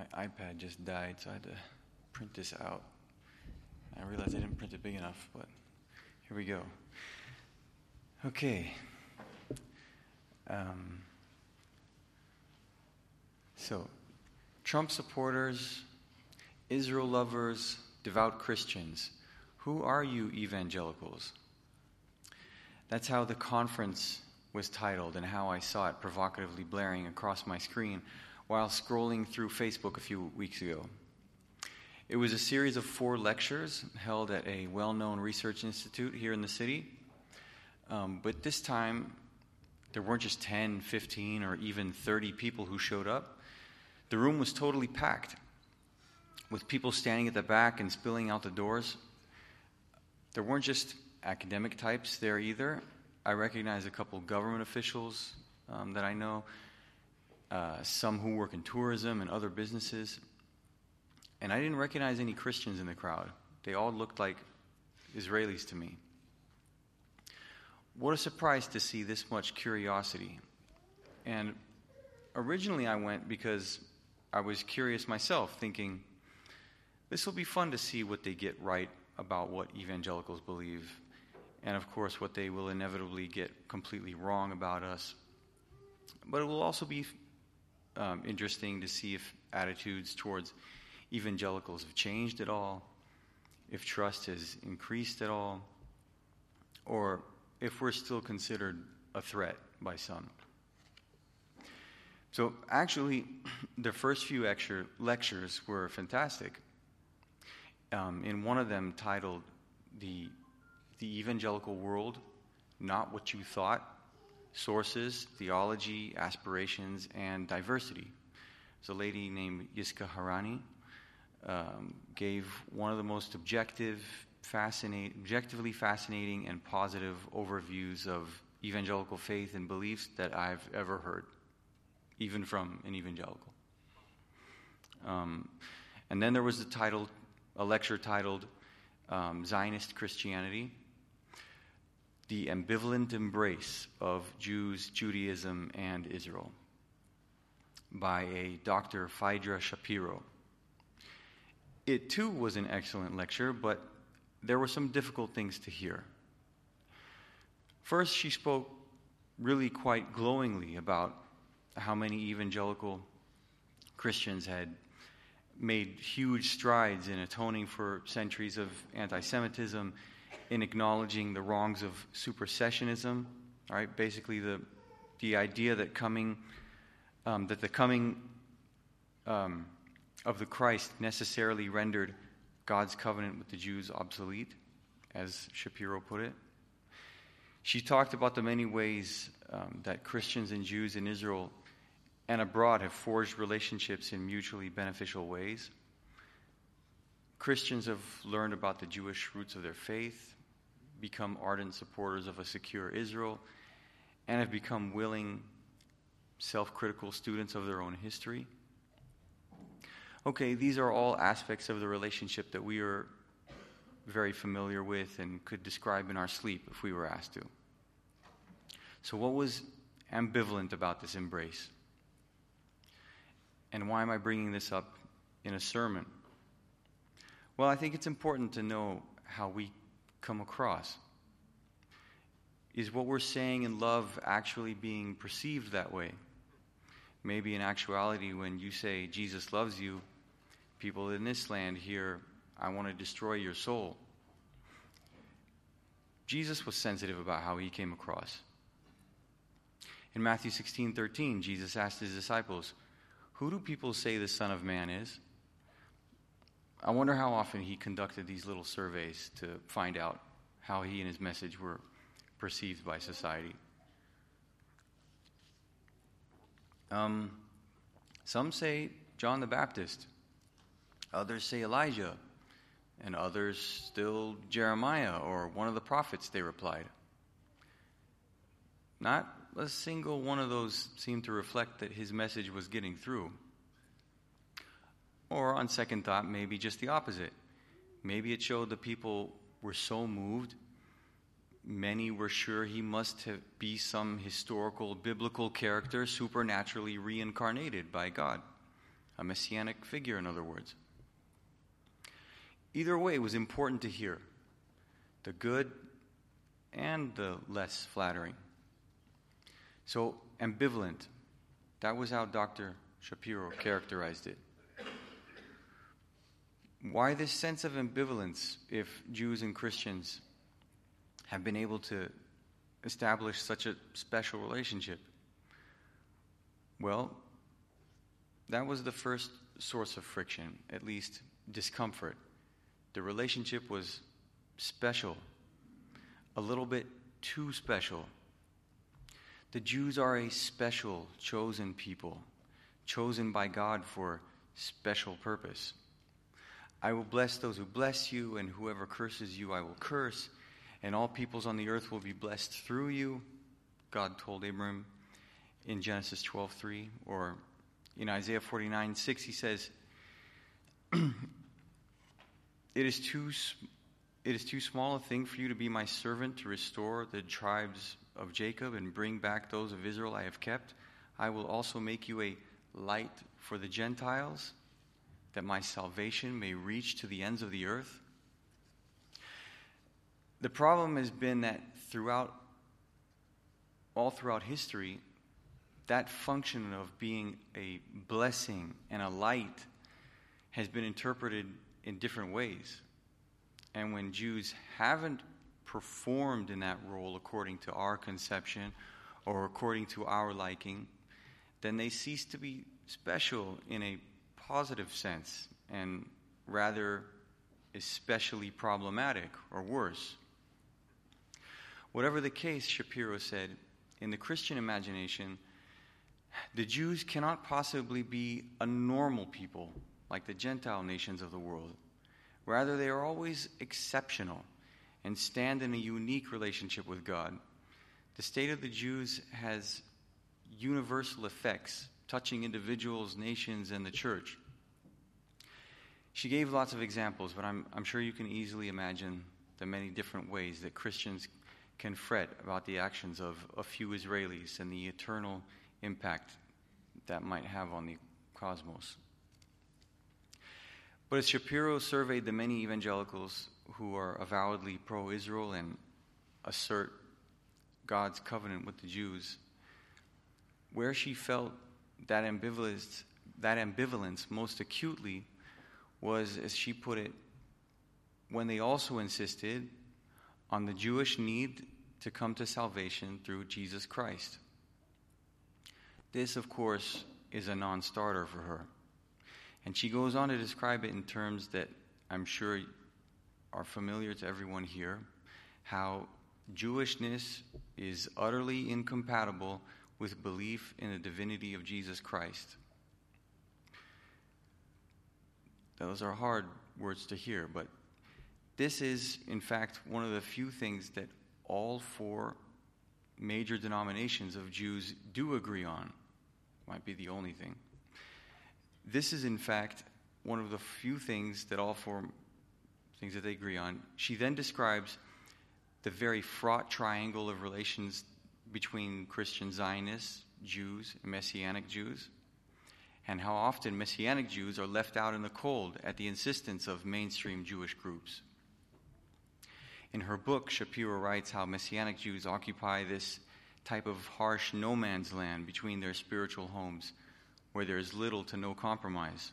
My iPad just died, so I had to print this out. I realized I didn't print it big enough, but here we go. Okay. So, Trump supporters, Israel lovers, devout Christians, who are you evangelicals? That's how the conference was titled and how I saw it provocatively blaring across my screen while scrolling through Facebook a few weeks ago. It was a series of 4 lectures held at a well-known research institute here in the city. But this time, there weren't just 10, 15, or even 30 people who showed up. The room was totally packed, with people standing at the back and spilling out the doors. There weren't just academic types there either. I recognize a couple government officials that I know, some who work in tourism and other businesses. And I didn't recognize any Christians in the crowd. They all looked like Israelis to me. What a surprise to see this much curiosity. And originally I went because I was curious myself, thinking, this will be fun to see what they get right about what evangelicals believe, and of course what they will inevitably get completely wrong about us. But it will also be interesting to see if attitudes towards evangelicals have changed at all, if trust has increased at all, or if we're still considered a threat by some. So actually, the first few lectures were fantastic. In one of them titled the Evangelical World, Not What You Thought, Sources, Theology, Aspirations, and Diversity. There's a lady named Yiska Harani gave one of the most objectively fascinating and positive overviews of evangelical faith and beliefs that I've ever heard, even from an evangelical. And then there was a lecture titled Zionist Christianity, The Ambivalent Embrace of Jews, Judaism, and Israel, by a Dr. Phaedra Shapiro. It too was an excellent lecture, but there were some difficult things to hear. First, she spoke really quite glowingly about how many evangelical Christians had made huge strides in atoning for centuries of anti-Semitism, in acknowledging the wrongs of supersessionism, right? Basically the idea that the coming of the Christ necessarily rendered God's covenant with the Jews obsolete, as Shapiro put it. She talked about the many ways that Christians and Jews in Israel and abroad have forged relationships in mutually beneficial ways. Christians have learned about the Jewish roots of their faith, become ardent supporters of a secure Israel, and have become willing, self-critical students of their own history. Okay, these are all aspects of the relationship that we are very familiar with and could describe in our sleep if we were asked to. So what was ambivalent about this embrace? And why am I bringing this up in a sermon? Well, I think it's important to know how we come across. Is what we're saying in love actually being perceived that way? Maybe in actuality, when you say Jesus loves you, people in this land hear, I want to destroy your soul. Jesus was sensitive about how he came across. In Matthew 16:13, Jesus asked his disciples, who do people say the Son of Man is? I wonder how often he conducted these little surveys to find out how he and his message were perceived by society. Some say John the Baptist. Others say Elijah. And others still Jeremiah or one of the prophets, they replied. Not a single one of those seemed to reflect that his message was getting through. Or on second thought, maybe just the opposite. Maybe it showed the people were so moved, many were sure he must be some historical biblical character supernaturally reincarnated by God. a messianic figure, in other words. Either way, it was important to hear, the good and the less flattering. So, ambivalent. That was how Dr. Shapiro characterized it. Why this sense of ambivalence if Jews and Christians have been able to establish such a special relationship? Well, that was the first source of friction, at least discomfort. The relationship was special, a little bit too special. The Jews are a special, chosen people, chosen by God for special purpose. I will bless those who bless you, and whoever curses you I will curse, and all peoples on the earth will be blessed through you, God told Abram in Genesis 12:3, or in Isaiah 49:6, he says, It is too small a thing for you to be my servant to restore the tribes of Jacob and bring back those of Israel I have kept. I will also make you a light for the Gentiles, that my salvation may reach to the ends of the earth. The problem has been that all throughout history, that function of being a blessing and a light has been interpreted in different ways. And when Jews haven't performed in that role according to our conception or according to our liking, then they cease to be special in a positive sense and rather especially problematic or worse. Whatever the case, Shapiro said, in the Christian imagination, the Jews cannot possibly be a normal people like the Gentile nations of the world. Rather, they are always exceptional and stand in a unique relationship with God. The state of the Jews has universal effects touching individuals, nations, and the church. She gave lots of examples, but I'm sure you can easily imagine the many different ways that Christians can fret about the actions of a few Israelis and the eternal impact that might have on the cosmos. But as Shapiro surveyed the many evangelicals who are avowedly pro-Israel and assert God's covenant with the Jews, where she felt that ambivalence most acutely was, as she put it, when they also insisted on the Jewish need to come to salvation through Jesus Christ. This, of course, is a non-starter for her. And she goes on to describe it in terms that I'm sure are familiar to everyone here, how Jewishness is utterly incompatible with belief in the divinity of Jesus Christ. Those are hard words to hear, but this is, in fact, one of the few things that all four major denominations of Jews do agree on. Might be the only thing. This is, in fact, one of the few things that all four things that they agree on. She then describes the very fraught triangle of relations between Christian Zionists, Jews, and Messianic Jews, and how often Messianic Jews are left out in the cold at the insistence of mainstream Jewish groups. In her book, Shapiro writes how Messianic Jews occupy this type of harsh no man's land between their spiritual homes, where there is little to no compromise.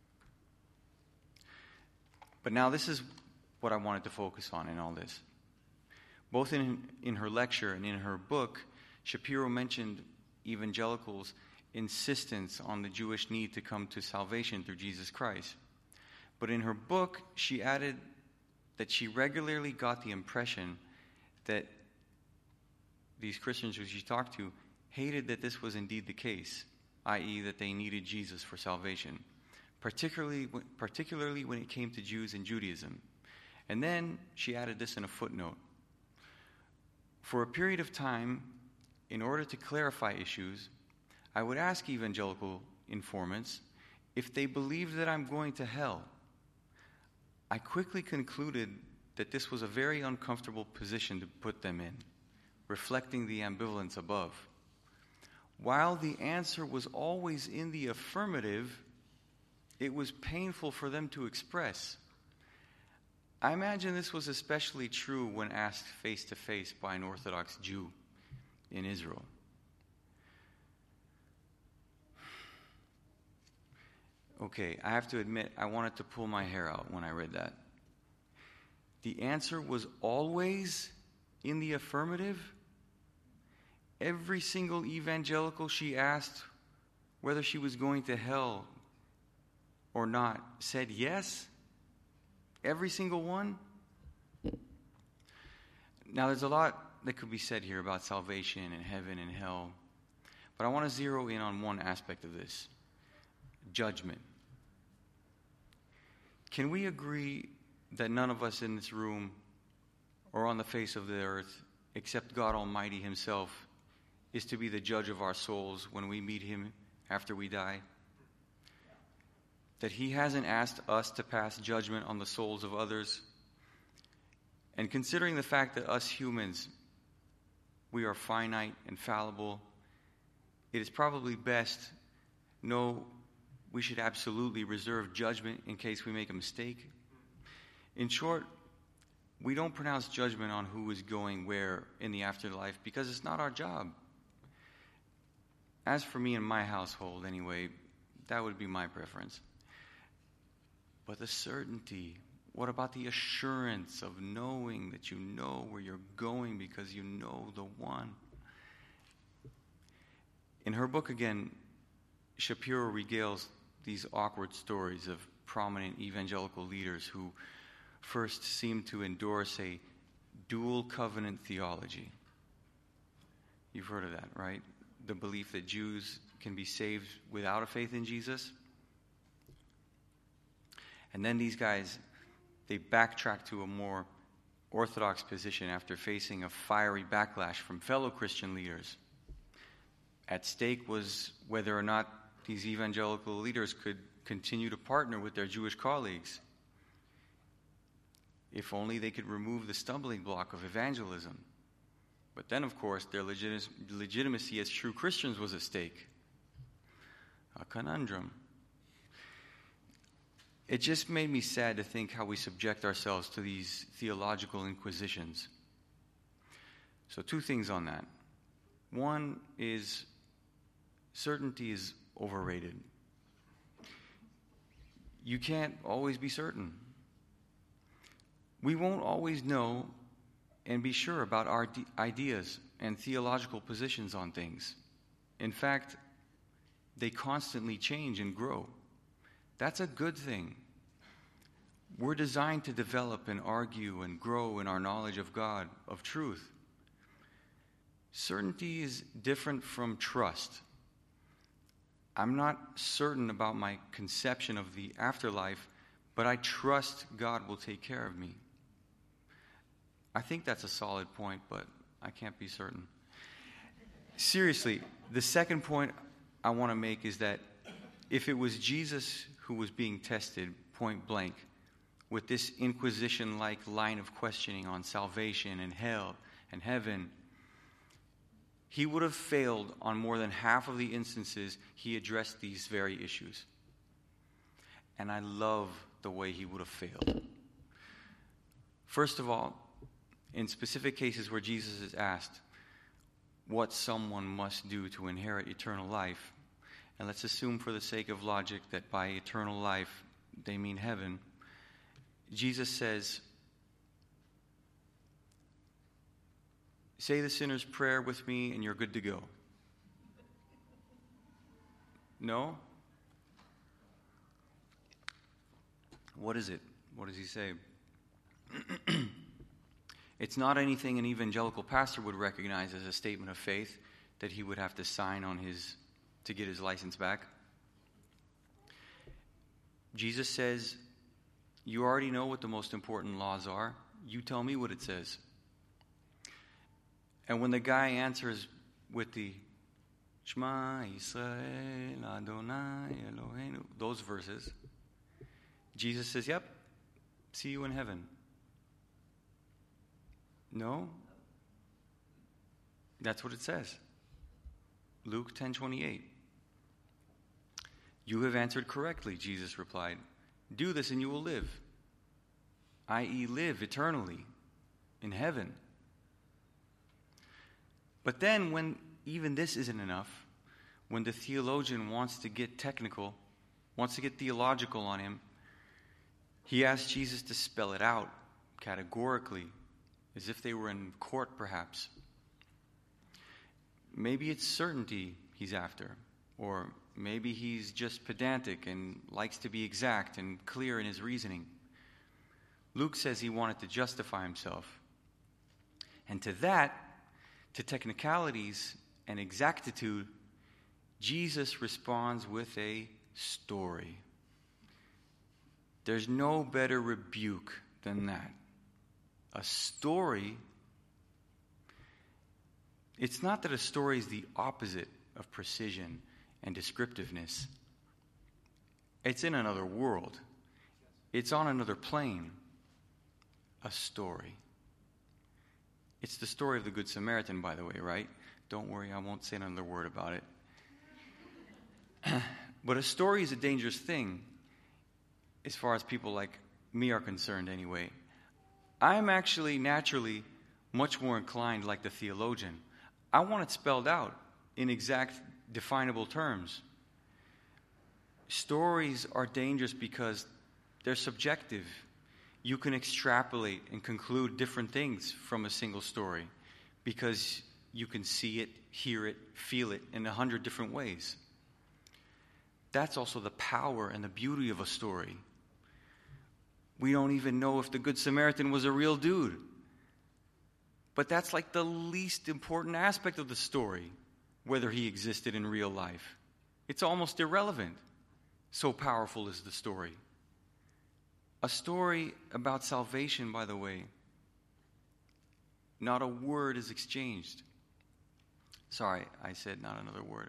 But now this is what I wanted to focus on in all this. Both in her lecture and in her book, Shapiro mentioned evangelicals' insistence on the Jewish need to come to salvation through Jesus Christ. But in her book, she added that she regularly got the impression that these Christians who she talked to hated that this was indeed the case, i.e. that they needed Jesus for salvation, particularly when it came to Jews and Judaism. And then she added this in a footnote. For a period of time, in order to clarify issues, I would ask evangelical informants if they believe that I'm going to hell. I quickly concluded that this was a very uncomfortable position to put them in, reflecting the ambivalence above. While the answer was always in the affirmative, it was painful for them to express. I imagine this was especially true when asked face to face by an Orthodox Jew in Israel. Okay, I have to admit, I wanted to pull my hair out when I read that. The answer was always in the affirmative. Every single evangelical she asked whether she was going to hell or not said yes. Every single one. Now, there's a lot that could be said here about salvation and heaven and hell, but I want to zero in on one aspect of this: judgment. Can we agree that none of us in this room or on the face of the earth, except God Almighty Himself, is to be the judge of our souls when we meet Him after we die? That He hasn't asked us to pass judgment on the souls of others? And considering the fact that us humans, we are finite and fallible, it is probably best, no, we should absolutely reserve judgment in case we make a mistake. In short, we don't pronounce judgment on who is going where in the afterlife because it's not our job. As for me and my household, anyway, that would be my preference. But the certainty, what about the assurance of knowing that you know where you're going because you know the one? In her book again, Shapiro regales these awkward stories of prominent evangelical leaders who first seemed to endorse a dual covenant theology. You've heard of that, right? The belief that Jews can be saved without a faith in Jesus. And then these guys, they backtrack to a more orthodox position after facing a fiery backlash from fellow Christian leaders. At stake was whether or not these evangelical leaders could continue to partner with their Jewish colleagues. If only they could remove the stumbling block of evangelism. But then, of course, their legitimacy as true Christians was at stake. A conundrum. It just made me sad to think how we subject ourselves to these theological inquisitions. So 2 things on that. One is certainty is overrated. You can't always be certain. We won't always know and be sure about our ideas and theological positions on things. In fact, they constantly change and grow. That's a good thing. We're designed to develop and argue and grow in our knowledge of God, of truth. Certainty is different from trust. I'm not certain about my conception of the afterlife, but I trust God will take care of me. I think that's a solid point, but I can't be certain. Seriously, the second point I want to make is that if it was Jesus who was being tested point blank with this inquisition-like line of questioning on salvation and hell and heaven, he would have failed on more than half of the instances he addressed these very issues. And I love the way he would have failed. First of all, in specific cases where Jesus is asked what someone must do to inherit eternal life, and let's assume for the sake of logic that by eternal life they mean heaven, Jesus says, say the sinner's prayer with me and you're good to go. No? What is it? What does he say? It's not anything an evangelical pastor would recognize as a statement of faith that he would have to sign on to get his license back. Jesus says, you already know what the most important laws are. You tell me what it says. And when the guy answers with the Shema Yisrael Adonai Eloheinu, those verses, Jesus says, yep, see you in heaven. No? That's what it says. Luke 10:28. "You have answered correctly," Jesus replied. "Do this and you will live," i.e., live eternally in heaven. But then, when even this isn't enough, when the theologian wants to get technical, wants to get theological on him, he asks Jesus to spell it out categorically, as if they were in court, perhaps. Maybe it's certainty he's after, or maybe he's just pedantic and likes to be exact and clear in his reasoning. Luke says he wanted to justify himself. And to that, to technicalities and exactitude, Jesus responds with a story. There's no better rebuke than that. A story. It's not that a story is the opposite of precision and descriptiveness. It's in another world. It's on another plane. A story. It's the story of the Good Samaritan, by the way, right? Don't worry, I won't say another word about it. But a story is a dangerous thing, as far as people like me are concerned anyway. I'm actually naturally much more inclined, like the theologian. I want it spelled out in exact, definable terms. Stories are dangerous because they're subjective. You can extrapolate and conclude different things from a single story because you can see it, hear it, feel it in 100 different ways. That's also the power and the beauty of a story. We don't even know if the Good Samaritan was a real dude. But that's like the least important aspect of the story, whether he existed in real life. It's almost irrelevant. So powerful is the story. A story about salvation, by the way, not a word is exchanged. Sorry, I said not another word.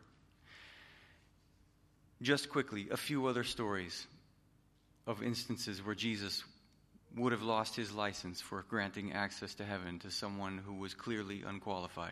Just quickly, a few other stories of instances where Jesus would have lost his license for granting access to heaven to someone who was clearly unqualified.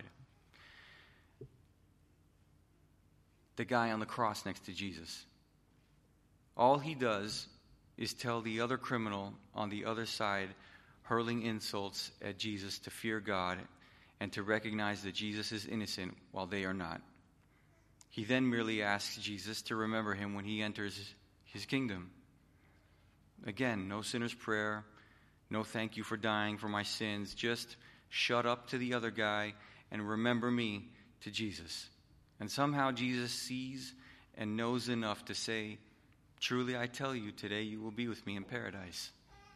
The guy on the cross next to Jesus. All he does is tell the other criminal on the other side, hurling insults at Jesus, to fear God and to recognize that Jesus is innocent while they are not. He then merely asks Jesus to remember him when he enters his kingdom. Again, no sinner's prayer, no thank you for dying for my sins, just shut up to the other guy and remember me to Jesus. And somehow Jesus sees and knows enough to say, "Truly I tell you, today you will be with me in paradise."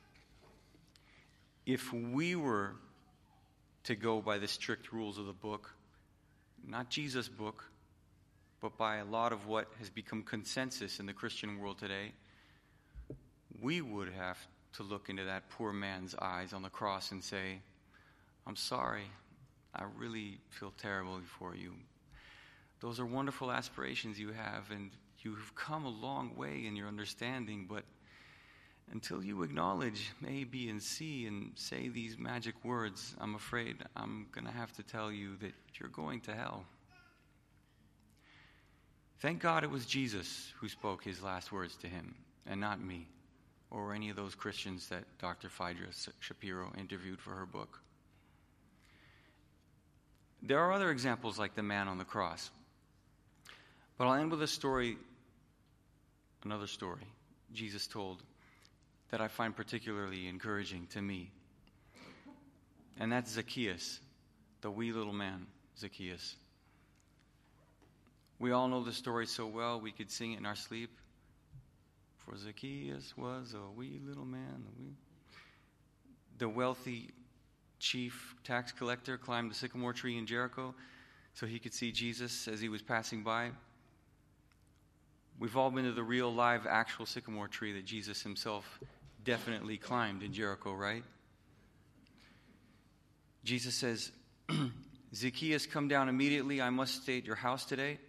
If we were to go by the strict rules of the book, not Jesus' book, but by a lot of what has become consensus in the Christian world today, we would have to look into that poor man's eyes on the cross and say, "I'm sorry, I really feel terrible for you. Those are wonderful aspirations you have, and you've come a long way in your understanding, but until you acknowledge A, B, and C and say these magic words, I'm afraid I'm going to have to tell you that you're going to hell." Thank God it was Jesus who spoke his last words to him, and not me, or any of those Christians that Dr. Phaedra Shapiro interviewed for her book. There are other examples like the man on the cross. But I'll end with another story Jesus told that I find particularly encouraging to me. And that's Zacchaeus, the wee little man, Zacchaeus. We all know the story so well we could sing it in our sleep. For Zacchaeus was a wee little man. The wealthy chief tax collector climbed the sycamore tree in Jericho so he could see Jesus as he was passing by. We've all been to the real, live, actual sycamore tree that Jesus himself definitely climbed in Jericho, right? Jesus says, "Zacchaeus, come down immediately. I must stay at your house today."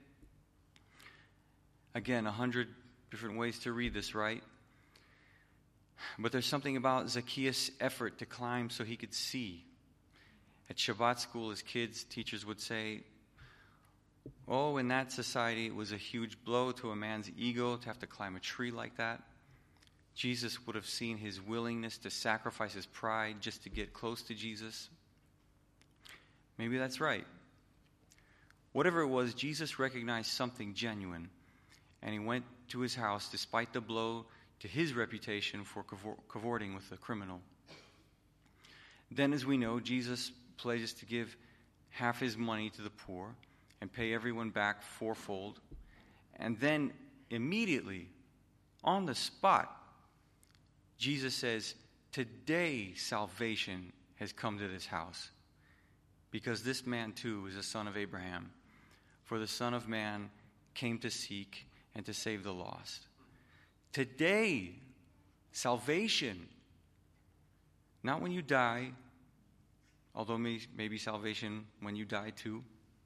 Again, 100 different ways to read this, right? But there's something about Zacchaeus' effort to climb so he could see. At Shabbat school, as kids, teachers would say, Oh, in that society, it was a huge blow to a man's ego to have to climb a tree like that. Jesus would have seen his willingness to sacrifice his pride just to get close to Jesus. Maybe that's right. Whatever it was, Jesus recognized something genuine, and he went to his house despite the blow to his reputation for cavorting with a criminal. Then, as we know, Jesus pledges to give half his money to the poor and pay everyone back fourfold. And then, immediately, on the spot, Jesus says, "Today salvation has come to this house, because this man too is a son of Abraham. For the Son of Man came to seek and to save the lost." Today, salvation. Not when you die, although maybe salvation when you die too.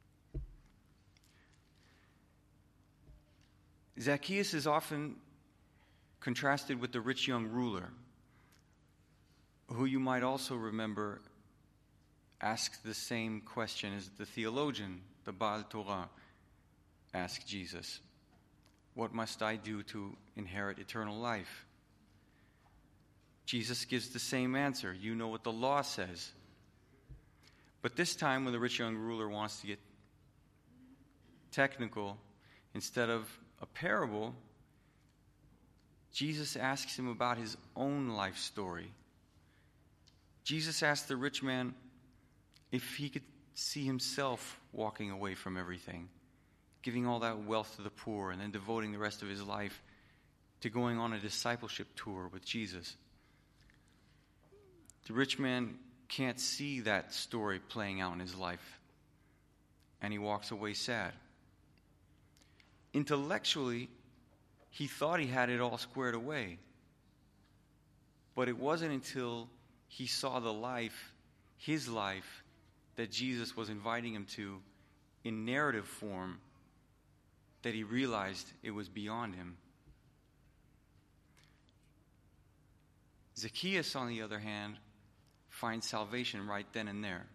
Zacchaeus is often contrasted with the rich young ruler, who you might also remember asked the same question as the theologian, the Baal Torah, asked Jesus. What must I do to inherit eternal life? Jesus gives the same answer. You know what the law says. But this time, when the rich young ruler wants to get technical, instead of a parable, Jesus asks him about his own life story. Jesus asked the rich man if he could see himself walking away from everything, giving all that wealth to the poor, and then devoting the rest of his life to going on a discipleship tour with Jesus. The rich man can't see that story playing out in his life, and he walks away sad. Intellectually, he thought he had it all squared away, but it wasn't until he saw the life, his life, that Jesus was inviting him to in narrative form, that he realized it was beyond him. Zacchaeus, on the other hand, finds salvation right then and there.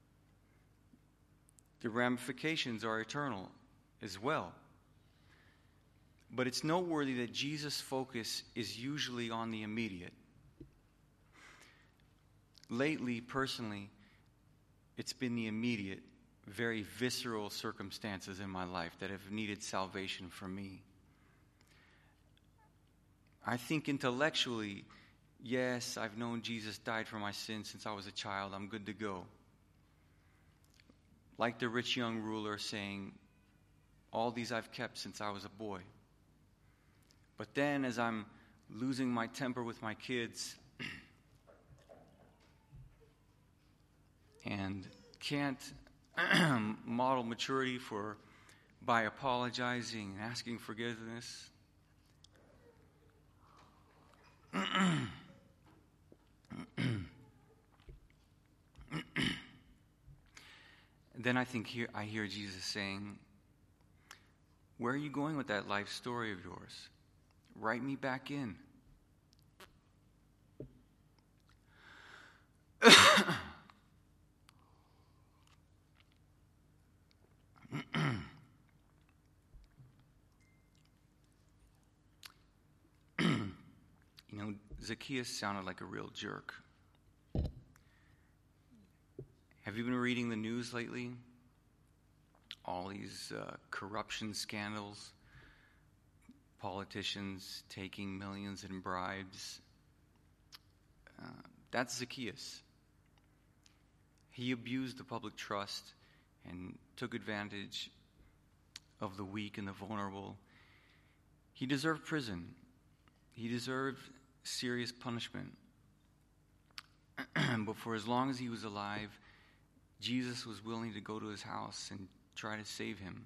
The ramifications are eternal as well. But it's noteworthy that Jesus' focus is usually on the immediate. Lately, personally, it's been the immediate, very visceral circumstances in my life that have needed salvation for me. I think intellectually, yes, I've known Jesus died for my sins since I was a child. I'm good to go. Like the rich young ruler saying, all these I've kept since I was a boy. But then as I'm losing my temper with my kids and can't model maturity by apologizing and asking forgiveness, then I hear Jesus saying, where are you going with that life story of yours? Write me back in. Zacchaeus sounded like a real jerk. Have you been reading the news lately? All these corruption scandals, politicians taking millions in bribes. That's Zacchaeus. He abused the public trust and took advantage of the weak and the vulnerable. He deserved prison. He deserved serious punishment. But for as long as he was alive, Jesus was willing to go to his house and try to save him.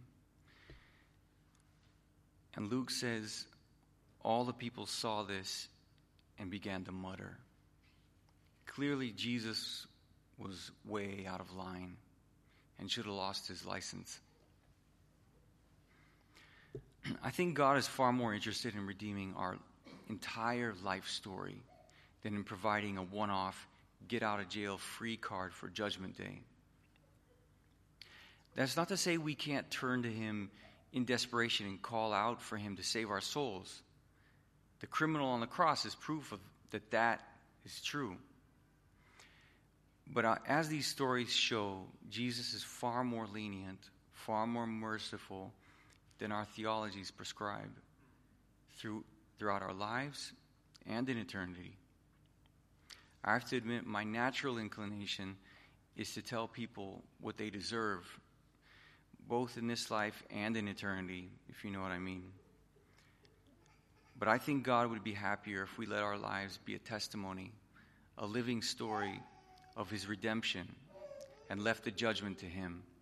And Luke says, all the people saw this and began to mutter. Clearly, Jesus was way out of line and should have lost his license. I think God is far more interested in redeeming our entire life story than in providing a one-off, get-out-of-jail-free card for Judgment Day. That's not to say we can't turn to him in desperation and call out for him to save our souls. The criminal on the cross is proof of that is true. But as these stories show, Jesus is far more lenient, far more merciful than our theologies prescribe throughout our lives and in eternity. I have to admit, my natural inclination is to tell people what they deserve, both in this life and in eternity, if you know what I mean. But I think God would be happier if we let our lives be a testimony, a living story of his redemption, and left the judgment to him.